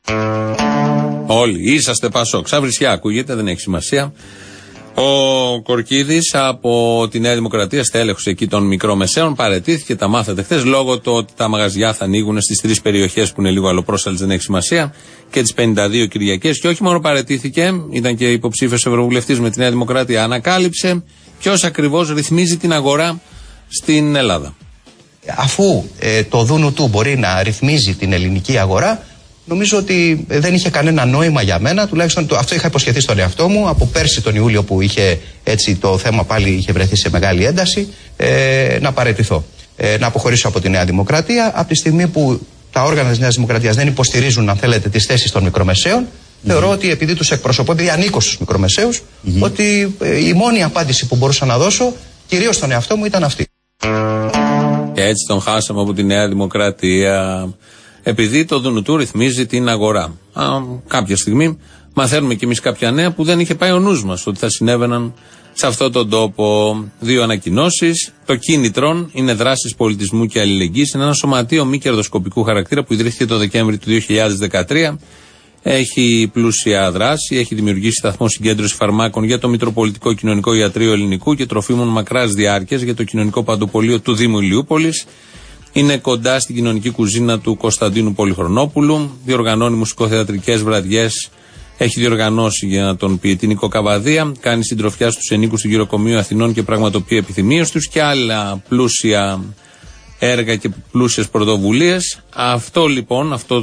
Όλοι είσαστε Πασόκ. Σαν βρισιά ακούγεται, δεν έχει σημασία. Ο Κορκίδης από τη Νέα Δημοκρατία, στέλεχος εκεί των μικρομεσαίων, παραιτήθηκε, τα μάθατε χθες, λόγω του ότι τα μαγαζιά θα ανοίγουν στις 3 περιοχές που είναι λίγο αλλοπρόσαλες, δεν έχει σημασία, και τις 52 Κυριακές. Και όχι μόνο παραιτήθηκε, ήταν και υποψήφιος ευρωβουλευτής με τη Νέα Δημοκρατία, ανακάλυψε ποιος ακριβώς ρυθμίζει την αγορά στην Ελλάδα. Αφού το ΔΝΤ μπορεί να ρυθμίζει την ελληνική αγορά, νομίζω ότι δεν είχε κανένα νόημα για μένα. Τουλάχιστον αυτό είχα υποσχεθεί στον εαυτό μου από πέρσι τον Ιούλιο, που είχε έτσι το θέμα πάλι είχε βρεθεί σε μεγάλη ένταση, να παραιτηθώ. Να αποχωρήσω από τη Νέα Δημοκρατία. Από τη στιγμή που τα όργανα της Νέας Δημοκρατίας δεν υποστηρίζουν, αν θέλετε, τις θέσεις των μικρομεσαίων, θεωρώ ότι επειδή τους εκπροσωπώ, επειδή ανήκω στους μικρομεσαίους, ότι η μόνη απάντηση που μπορούσα να δώσω, κυρίως στον εαυτό μου, ήταν αυτή. Και έτσι τον χάσαμε από τη Νέα Δημοκρατία. Επειδή το Δουνουτού ρυθμίζει την αγορά. Κάποια στιγμή μαθαίνουμε κι εμείς κάποια νέα που δεν είχε πάει ο νους μας ότι θα συνέβαιναν σε αυτόν τον τόπο. 2 ανακοινώσεις. Το Κίνητρον είναι δράσεις πολιτισμού και αλληλεγγύης. Είναι ένα σωματείο μη κερδοσκοπικού χαρακτήρα που ιδρύθηκε το Δεκέμβρη του 2013. Έχει πλούσια δράση, έχει δημιουργήσει σταθμό συγκέντρωση φαρμάκων για το Μητροπολιτικό Κοινωνικό Ιατρείο Ελληνικού και τροφίμων μακράς διάρκειας για το Κοινωνικό Παντοπολείο του Δήμου Ηλιούπολης. Είναι κοντά στην κοινωνική κουζίνα του Κωνσταντίνου Πολυχρονόπουλου. Διοργανώνει μουσικοθεατρικές βραδιές. Έχει διοργανώσει για να τον πει την Νίκο Καβαδία. Κάνει συντροφιά στους ενίκους του Γυροκομείου Αθηνών και πραγματοποιεί επιθυμίες τους και άλλα πλούσια έργα και πλούσιες πρωτοβουλίες. Αυτό λοιπόν, αυτό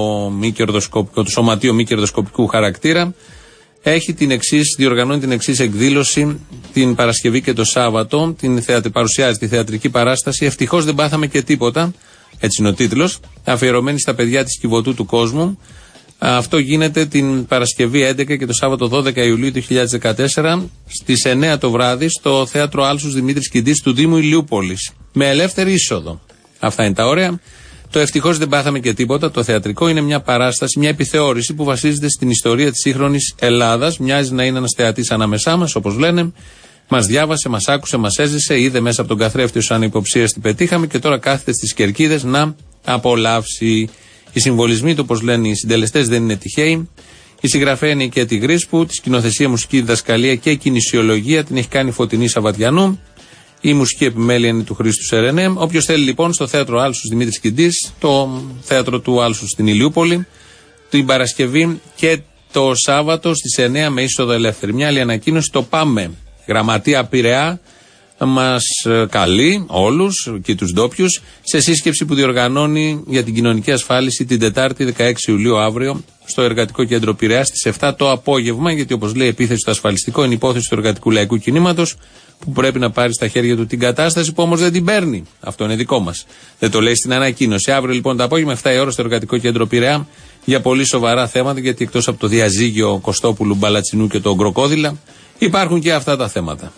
το σωματείο μη κερδοσκοπικού χαρακτήρα διοργανώνει την εξής εκδήλωση την Παρασκευή και το Σάββατο. Παρουσιάζει τη θεατρική παράσταση «Ευτυχώς δεν πάθαμε και τίποτα», έτσι είναι ο τίτλος, αφιερωμένη στα παιδιά της Κιβωτού του κόσμου. Αυτό γίνεται την Παρασκευή 11 και το Σάββατο 12 Ιουλίου 2014 στις 9 το βράδυ στο Θέατρο Άλσους Δημήτρης Κιντής του Δήμου Ηλιούπολης. Με ελεύθερη είσοδο. Αυτά είναι τα ωραία. Το «Ευτυχώς δεν πάθαμε και τίποτα», το θεατρικό, είναι μια παράσταση, μια επιθεώρηση που βασίζεται στην ιστορία της σύγχρονης Ελλάδας. Μοιάζει να είναι ένας θεατής ανάμεσά μας, όπως λένε. Μας διάβασε, μας άκουσε, μας έζησε, είδε μέσα από τον καθρέφτη ως ανυποψίας τι πετύχαμε και τώρα κάθεται στις κερκίδες να απολαύσει. Οι συμβολισμοί του, όπως λένε οι συντελεστές, δεν είναι τυχαίοι. Η συγγραφέα είναι η Κέτη Γρίσπου, τη σκηνοθεσία, μουσική διδασκαλία και κινησιολογία την έχει κάνει Φωτεινή Σαββατιανού. Η μουσική επιμέλεια είναι του Χρήστου Σερενέ. Όποιος θέλει λοιπόν στο Θέατρο Άλσους Δημήτρης Κιντής, το θέατρο του Άλσους στην Ηλιούπολη, την Παρασκευή και το Σάββατο στις 9 με είσοδο ελεύθερη. Μια άλλη ανακοίνωση, το ΠΑΜΕ, Γραμματεία Πειραιά, μας καλεί όλους και τους ντόπιους σε σύσκεψη που διοργανώνει για την κοινωνική ασφάλιση την Τετάρτη 16 Ιουλίου αύριο στο Εργατικό Κέντρο Πειραιά στις 7 το απόγευμα, γιατί όπως λέει η επίθεση στο ασφαλιστικό είναι υπόθεση του εργατικού λαϊκού κινήματος που πρέπει να πάρει στα χέρια του την κατάσταση, που όμως δεν την παίρνει. Αυτό είναι δικό μας. Δεν το λέει στην ανακοίνωση. Αύριο λοιπόν το απόγευμα 7 η ώρα στο Εργατικό Κέντρο Πειραιά για πολύ σοβαρά θέματα, γιατί εκτός από το διαζύγιο Κωστόπουλου Μπαλατσινού και τον Κροκόδηλα υπάρχουν και αυτά τα θέματα.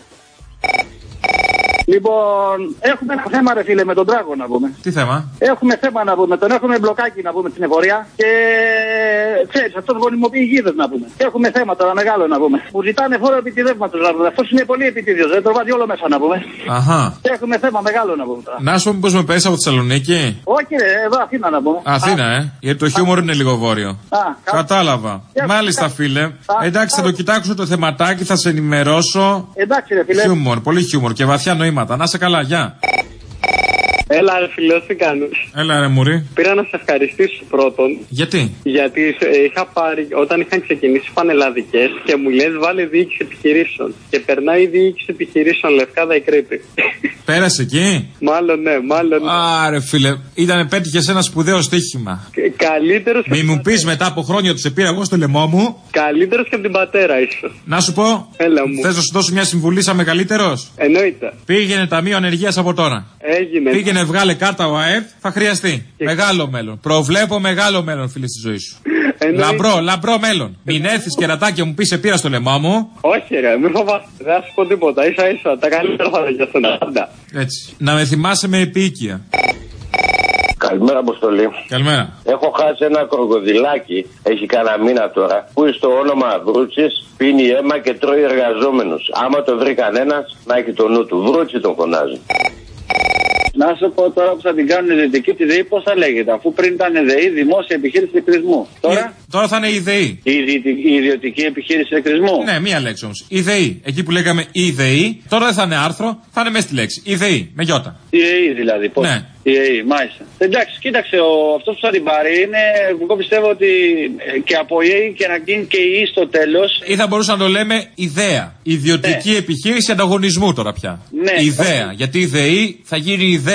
Λοιπόν, έχουμε ένα θέμα, ρε φίλε, με τον Τράγο να πούμε. Τι θέμα? Έχουμε θέμα να πούμε. Τον έχουμε μπλοκάκι να πούμε στην εφορία και ξέρεις, αυτός γονιμοποιεί γίδες να πούμε. Και έχουμε θέμα τώρα μεγάλο να πούμε. Που ζητάνε φόρο επιτιδεύματος να πούμε. Αυτός είναι πολύ επιτίδιος, δεν το βάζει όλο μέσα να πούμε. Αχα. Και έχουμε θέμα μεγάλο να πούμε τώρα. Να σου πω μήπως με πέσει από Θεσσαλονίκη. Όχι, ρε, εδώ Αθήνα να πούμε. Αθήνα, γιατί το χιούμορ είναι λίγο βόρειο. Κατάλαβα. Μάλιστα, φίλε. Εντάξει, θα το κοιτάξω το θεματάκι, θα σε ενημερώσω. Εντάξει, ρε φίλε. Χιούμορ, πολύ χιούμορ και βαθιά νοήματα. Να σε καλά, γεια. Έλα, ρε φίλε, τι κάνεις? Έλα, ρε Μουρή. Πήρα να σε ευχαριστήσω πρώτον. Γιατί? Γιατί είχα πάρει, όταν είχαν ξεκινήσει πανελλαδικές και μου λες βάλε διοίκηση επιχειρήσεων. Και περνάει η διοίκηση επιχειρήσεων Λευκάδα η Κρήτη. Πέρασε εκεί? Μάλλον ναι, μάλλον. Άρε φίλε, πέτυχες ένα σπουδαίο στοίχημα. Καλύτερος. Μη μου πεις μετά από χρόνια ότι σε πήρα εγώ στο λαιμό μου. Καλύτερος και από την πατέρα ίσως. Να σου πω. Έλα μου. Θες να σου δώσω μια συμβουλή σαν μεγαλύτερος? Εννοείται. Πήγαινε ταμείο ανεργίας από τώρα. Έγινε. Πήγαινε βγάλε κάρτα ο ΑΕΠ, θα χρειαστεί. Μεγάλο μέλλον. Προβλέπω μεγάλο μέλλον, φίλε, στη ζωή σου. Λαμπρό μέλλον. Μην έρθεις κερατάκι μου πει σε πήρα στο λαιμό μου. Όχι, ρε, μην φοβάσαι. Δεν θα σου πω τίποτα. Ίσα-ίσα. Τα καλύτερα θα είναι για σένα. Έτσι. Να με θυμάσαι με επίοικια. Καλημέρα, Αποστολή. Καλημέρα. Έχω χάσει ένα κροκοδιλάκι, έχει κανένα μήνα τώρα, που στο όνομα Βρούτσης πίνει αίμα και τρώει εργαζόμενους. Άμα το βρει κανένας, να έχει το νου του. Βρούτσι τον φωνάζει. Να σου πω τώρα που θα την κάνουν η δυτική τη ΔΕΗ, πώς θα λέγεται, αφού πριν ήταν ΔΕΗ, δημόσια επιχείρηση εκρισμού. Τώρα θα είναι η ΔΕΗ. Η ιδιωτική επιχείρηση εκρισμού. Ναι, μία λέξη όμως. Η ΔΕΗ. Εκεί που λέγαμε η ΔΕΗ, τώρα δεν θα είναι άρθρο, θα είναι μέσα στη λέξη. Η ΔΕΗ, με γιώτα. Η ΔΕΗ δηλαδή, πώς. Ναι. Η ΔΕΗ, μάλιστα. Εντάξει, κοίταξε, αυτός που θα την πάρει είναι, εγώ πιστεύω ότι και από η ΔΕΗ και να γίνει και η ΔΕΗ στο τέλος. Ή θα μπορούσαμε να το λέμε ιδέα. Ιδιωτική επιχείρηση ανταγωνισμού τώρα πια. Ναι. Ιδέα. Γιατί η ΔΕΗ θα γίνει ιδέα.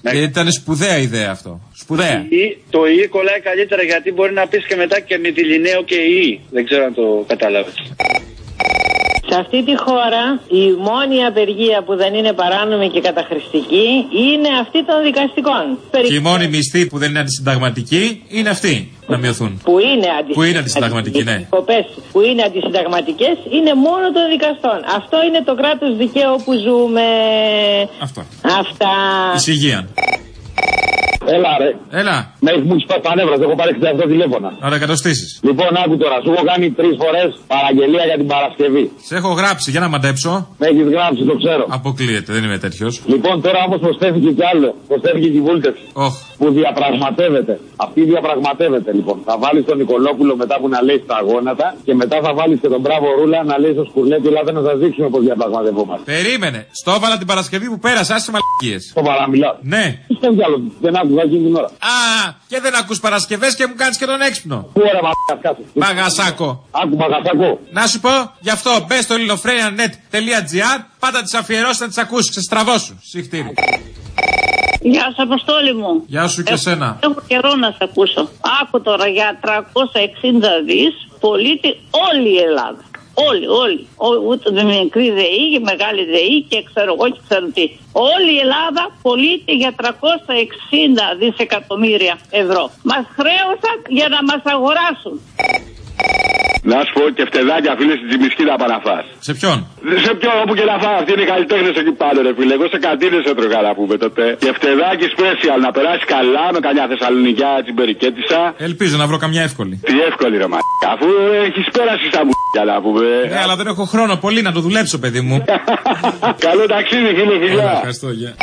Ήταν σπουδαία ιδέα αυτό. Σπουδαία. Το «η» κολλάει καλύτερα γιατί μπορεί να πεις και μετά και με τη Λινέο και «η». Δεν ξέρω αν το κατάλαβες. Σε αυτή τη χώρα η μόνη απεργία που δεν είναι παράνομη και καταχρηστική είναι αυτή των δικαστικών. Και η μόνη μισθή που δεν είναι αντισυνταγματική είναι αυτή να μειωθούν. Που είναι αντισυνταγματική, ναι. Που είναι αντισυνταγματικές είναι μόνο των δικαστών. Αυτό είναι το κράτος δικαίου που ζούμε. Αυτά. Εισηγία. Έλα, ρε. Έλα. Με έχει μου σπάσει πανεύρα, έχω πάρει 68 τηλέφωνα. Άρα εκατοστήσεις. Λοιπόν, άκου τώρα, σου έχω κάνει 3 φορές παραγγελία για την Παρασκευή. Σε έχω γράψει, για να μαντέψω. Με έχεις γράψει, το ξέρω. Αποκλείεται, δεν είμαι τέτοιος. Λοιπόν, τώρα όμως προσθέθηκε κι άλλο. Προσθέθηκε και η βούλτευση. Που διαπραγματεύεται. Αυτή διαπραγματεύεται λοιπόν. Θα βάλεις τον Νικολόπουλο μετά που να λέει στα γόνατα και μετά θα βάλεις και τον Μπράβο Ρούλα να λέει στο σκουρλέτι, ελάτε να σας δείξουμε πώς διαπραγματευόμαστε. Περίμενε. Στο έβαλα την Παρασκευή που πέρασε, άσε μαλακίες. Το παραμιλάω. Ναι. Δεν άκουγα εκείνη την ώρα. Α, και δεν ακούς Παρασκευές και μου κάνεις και τον έξυπνο. Πού ωραία μαγασάκο. Μαγασάκο. Άκου μαγασάκο. Να σου πω, γι' αυτό μπες στο lilofrenianet.gr, πάντα τις αφιερώσεις να τις ακούσεις, ξεστραβώσου. Συχτήρι. Γεια σου, Αποστόλη μου. Γεια σου και εσένα. Έχω καιρό να σε ακούσω. Άκου τώρα για 360 δις πολίτη όλη η Ελλάδα. Όλοι. Ούτε μικρή ΔΕΗ και μεγάλη ΔΕΗ και ξέρω εγώ και ξέρω τι. Όλη η Ελλάδα πωλείται για 360 δισεκατομμύρια ευρώ. Μας χρέωσαν για να μας αγοράσουν. Να σου πω και φτεδάκια, φίλε, στην Τσιμισκή να παραφάς. Σε ποιον? Σε ποιον, όπου και να φάω, αυτοί είναι οι καλλιτέχνες εκεί πάνω, ρε φίλε. Εγώ σε καντίνες έτρωγα να πούμε τότε. Και φτεδάκι special, να περάσει καλά με καμιά Θεσσαλονικιά τσιμπερικέτησα. Ελπίζω να βρω καμιά εύκολη. Τι εύκολη, ρε μαλάκα. Αφού έχεις πέρασει στα μ***ια να πούμε. Ναι, αλλά δεν έχω χρόνο πολύ να το δουλέψω, παιδί μου. Καλό ταξίδι, φίλε, φιλιά. Ευχαριστώ, γεια.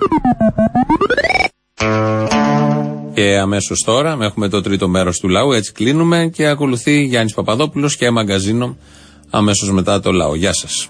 Και αμέσως τώρα έχουμε το τρίτο μέρος του λαού, έτσι κλείνουμε και ακολουθεί Γιάννης Παπαδόπουλος και μαγκαζίνο αμέσως μετά το λαό. Γεια σας.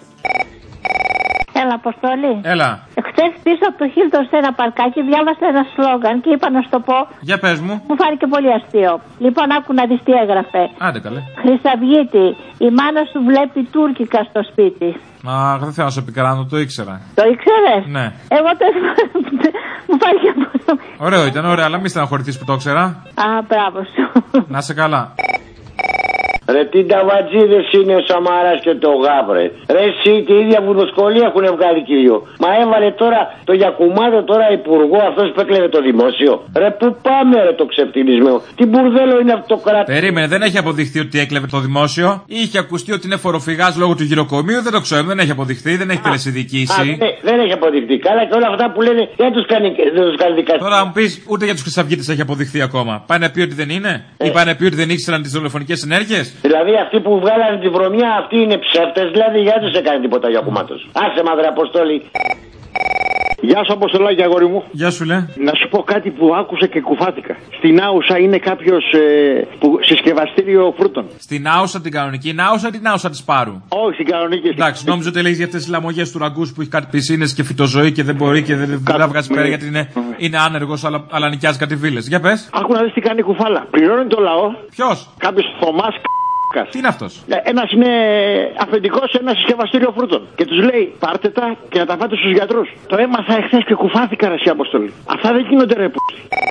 Έλα, Αποστολή. Έλα. Χθες πίσω από το Χίλτον σε ένα παρκάκι διάβασα ένα σλόγγαν και είπα να σου το πω. Για πες μου. Μου φάνηκε πολύ αστείο. Λοιπόν, άκου να δεις τι έγραφε. Άντε καλέ. Χρυσαυγίτη, η μάνα σου βλέπει τουρκικα στο σπίτι. Μα δεν θέλω να σε επικράνω, το ήξερα. Το ήξερες? Ναι. Εγώ το μου φάνηκε. Ωραίο ήταν, ωραία, αλλά μη στεναχωρηθείς που το ήξερα. Α, μπράβο σου. Να σε καλά. Ρε τι ταβατζίδες είναι ο Σαμαράς και το Γάβρε. Ρε εσύ και η ίδια βουδοσκολία έχουν βγάλει κύριο. Μα έβαλε τώρα το Γιακουμάτο τώρα υπουργό αυτός που έκλεβε το δημόσιο. Ρε που πάμε ρε το ξεφτυλισμένο. Τι μπουρδέλο είναι αυτό το κράτος. Περίμενε, δεν έχει αποδειχθεί ότι έκλεβε το δημόσιο. Είχε ακουστεί ότι είναι φοροφυγάς λόγω του γυροκομείου. Δεν το ξέρω, δεν έχει αποδειχθεί, δεν έχει τελεσυδικήσει. Δεν έχει αποδειχθεί. Καλά και όλα αυτά που λένε δεν τους κάνει δικαστικά. Τώρα μου πεις ούτε για τους Χρυσαυγίτες έχει αποδειχθεί ακόμα. Πάει να πει ότι δεν είναι, ή πάει να πει ότι δεν ήξεραν τις δολοφονικές ενέργειες. Δηλαδή αυτοί που βγάλανε τη βρωμιά, αυτοί είναι ψεύτες, δηλαδή γιατί τους έκανε τίποτα για κομμάτος. Άσε μαύρε Αποστόλη. Γεια σου, Αποστολάκη, αγόρι μου. Γεια σου, λέει. Να σου πω κάτι που άκουσα και κουφάθηκα. Στην Άουσα είναι κάποιος συσκευαστήριο φρούτων. Στην Άουσα την κανονική, την Άουσα την Άουσα τη Πάρου. Όχι, την κανονική. Εντάξει, νόμιζα ότι έλεγες για αυτές τις λαμογές του ραγκούς που έχει κάτι πισίνες και φυτοζωή και δεν μπορεί και δεν βγάζει πέρα γιατί είναι άνεργος, αλλά νοικιάζει κάτι βίλες. Για πες. Άκου να δεις τι κάνει η κουφάλα. Πληρώνει το λαό. Ποιος? Κάποιος Θωμάς. Τι είναι αυτός? Ένας είναι αφεντικός σε ένα συσκευαστήριο φρούτων. Και τους λέει πάρτε τα και να τα πάτε στους γιατρούς. Το έμαθα εχθές και κουφάθηκα ρε εσύ Αποστολή. Αυτά δεν γίνονται ρε που.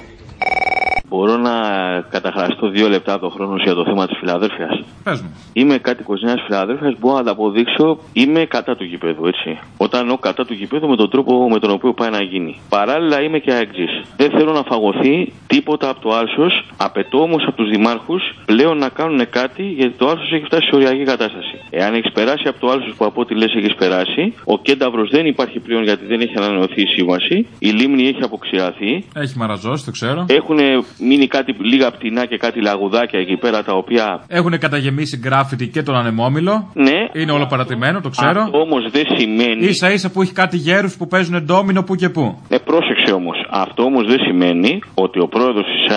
Μπορώ να καταχραστώ 2 λεπτά από το χρόνο για το θέμα της Φιλαδέλφειας. Πες μου. Είμαι κάτοικος Νέας Φιλαδέλφειας, μπορώ να τα αποδείξω. Είμαι κατά του γηπέδου, έτσι. Όταν εννοώ κατά του γηπέδου με τον τρόπο με τον οποίο πάει να γίνει. Παράλληλα είμαι και αεξής. Δεν θέλω να φαγωθεί τίποτα από το Άλσος. Απαιτώ όμως από τους δημάρχους πλέον να κάνουν κάτι γιατί το Άλσος έχει φτάσει σε οριακή κατάσταση. Εάν έχεις περάσει από το Άλσος που από ό,τι λες έχεις περάσει, ο Κένταυρος δεν υπάρχει πλέον γιατί δεν έχει ανανεωθεί η σύμβαση. Η λίμνη έχει αποξηραθεί. Έχει μαραζώσει, το ξέρω. Έχουν μείνει κάτι λίγα πτηνά και κάτι λαγουδάκια εκεί πέρα τα οποία. Έχουν καταγεμίσει γκράφιτι και τον ανεμόμυλο. Ναι. Είναι όλο παρατημένο, το ξέρω. Αυτό όμως δεν σημαίνει. Ίσα ίσα που έχει κάτι γέρους που παίζουν ντόμινο που και που. Πρόσεξε όμως. Αυτό όμως δεν σημαίνει ότι ο πρόεδρος της ΑΕΚ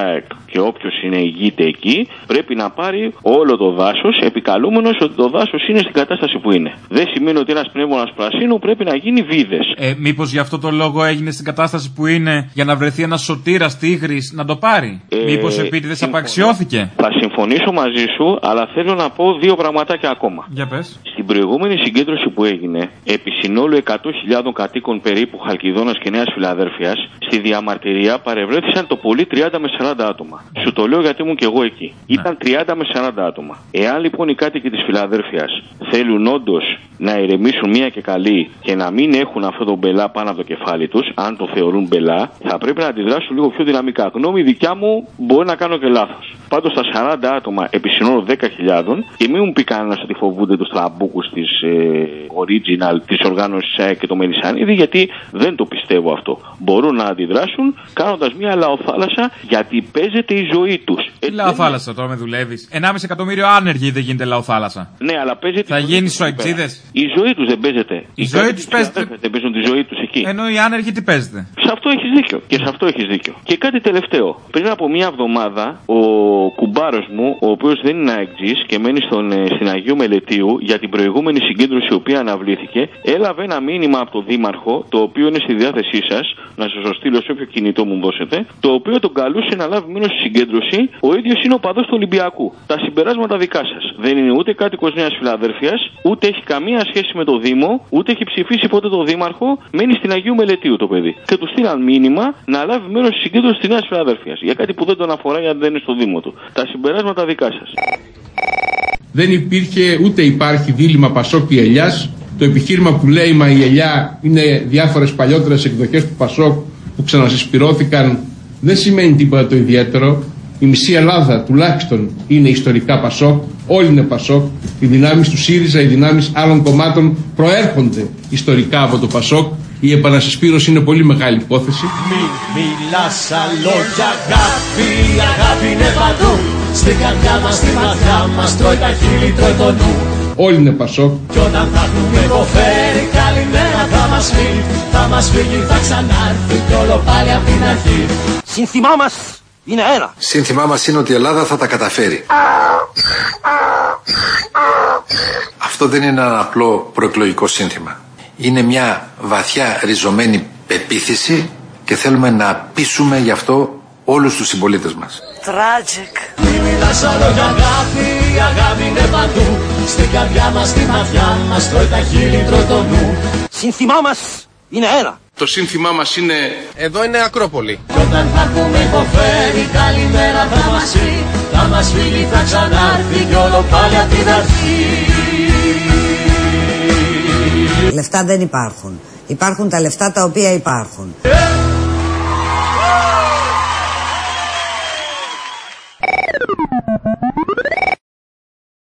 και όποιος ηγείται εκεί πρέπει να πάρει όλο το δάσος, επικαλούμενος ότι το δάσος είναι στην κατάσταση που είναι. Δεν σημαίνει ότι ένας πνεύμονας πρασίνου πρέπει να γίνει βίδες. Μήπως γι' αυτό το λόγο έγινε στην κατάσταση που είναι για να βρεθεί ένας σωτήρας τίγρης να το πάρει? Μήπως επίτηδες απαξιώθηκε? Θα συμφωνήσω μαζί σου, αλλά θέλω να πω δύο πραγματάκια ακόμα. Για πες. Στην προηγούμενη συγκέντρωση που έγινε, επί συνόλου 100.000 κατοίκων περίπου Χαλκιδόνας και Νέας Φιλαδέλφειας, στη διαμαρτυρία παρευρέθησαν το πολύ 30 με 40 άτομα. Σου το λέω γιατί ήμουν και εγώ εκεί. Ήταν 30 με 40 άτομα. Εάν λοιπόν οι κάτοικοι της Φιλαδέλφειας θέλουν όντως να ηρεμήσουν μία και καλή και να μην έχουν αυτό το μπελά πάνω από το κεφάλι τους, αν το θεωρούν μπελά, θα πρέπει να αντιδράσουν λίγο πιο δυναμικά. Γνώμη δικιά μου, μπορεί να κάνω και λάθος. Πάντως τα 40 άτομα επί συνόλου 10.000, και μην μου πει κανένας ότι φοβούνται τους τραμπούκους της original, της οργάνωσης και το Μελισσανίδη, γιατί δεν το πιστεύω αυτό. Μπορούν να αντιδράσουν κάνοντας μια λαοθάλασσα, γιατί παίζεται η ζωή τους. Τι λαοθάλασσα τώρα με δουλεύεις? 1,5 εκατομμύριο άνεργοι δεν γίνεται λαοθάλασσα. Ναι, αλλά παίζεται. Θα γίνει σοεξίδες. Η ζωή τους δεν παίζεται. Η ζωή τους παίζεται. Δεν παίζουν τη ζωή τους εκεί. Ενώ οι άνεργοι τι παίζεται? Σε αυτό έχεις δίκιο. Και σε αυτό έχεις δίκιο. Και κάτι τελευταίο. Πριν από μία εβδομάδα, ο κουμπάρος μου, ο οποίος δεν είναι αεκτζής και μένει στην Αγίου Μελετίου, για την προηγούμενη συγκέντρωση η οποία αναβλήθηκε, έλαβε ένα μήνυμα από τον Δήμαρχο, το οποίο είναι στη διάθεσή σας, να σας το στείλω σε όποιο κινητό μου δώσετε, το οποίο τον καλούσε να λάβει μέρος στη συγκέντρωση. Ο ίδιος είναι ο παδός του Ολυμπιακού. Τα συμπεράσματα δικά σας. Δεν είναι ούτε κάτοικος Νέας Φιλαδέλφειας, ούτε έχει καμία σχέση με το Δήμο, ούτε έχει ψηφίσει ποτέ το Δήμαρχο, μένει στην Αγίου Μελετίου το παιδί. Και του στείλαν μήνυμα να λάβει μέρος στη συγκέντρωση της Νέας Φιλαδέλφειας. Για κάτι που δεν τον αφορά, γιατί δεν είναι στο Δήμο του. Τα συμπεράσματα δικά σας. Δεν υπήρχε ούτε υπάρχει δίλημμα Πασόκ ή Ελιάς. Το επιχείρημα που λέει μα η Ελιά είναι διάφορες παλιότερες εκδοχές του Πασόκ που ξανασυσπυρώθηκαν δεν σημαίνει τίποτα το ιδιαίτερο. Η μισή Ελλάδα τουλάχιστον είναι ιστορικά Πασόκ, όλοι είναι Πασόκ. Οι δυνάμεις του ΣΥΡΙΖΑ, οι δυνάμεις άλλων κομμάτων προέρχονται ιστορικά από το Πασόκ. Η επανασυσπήρωση είναι πολύ μεγάλη υπόθεση. Μιλάς λόγια αγάπη, η αγάπη είναι παντού. Στην καρδιά μας, στη ματιά μας, τρώει τα χείλη, τρώει το νου. Όλοι είναι Πασόκ. Κι όταν θα έχουμε υποφέρει, καλημέρα θα μας φύγει. Θα μας φύγει, θα ξανάρθει κι όλο πάλι απ' την αρχή. Σύνθημά μας είναι ένα. Σύνθημά μας είναι ότι η Ελλάδα θα τα καταφέρει. Αυτό δεν είναι ένα απλό προεκλογικό σύνθημα. Είναι μια βαθιά ριζωμένη πεποίθηση και θέλουμε να πείσουμε γι' αυτό όλους τους συμπολίτες μας. Tragic. Μη μιλάς άλλο για αγάπη, η αγάπη είναι παντού. Στην καρδιά μας, στη ματιά μας, τρώει τα χείλη, τρώει το νου. Σύνθημά μας είναι ένα. Το σύνθημά μας είναι... Εδώ είναι Ακρόπολη. Κι όταν θα έχουμε υποφέρει, καλημέρα θα μας πει. Θα μας φύγει, θα ξανάρθει κι όλο πάλι απ' την αρχή. Λεφτά δεν υπάρχουν. Υπάρχουν τα λεφτά τα οποία υπάρχουν.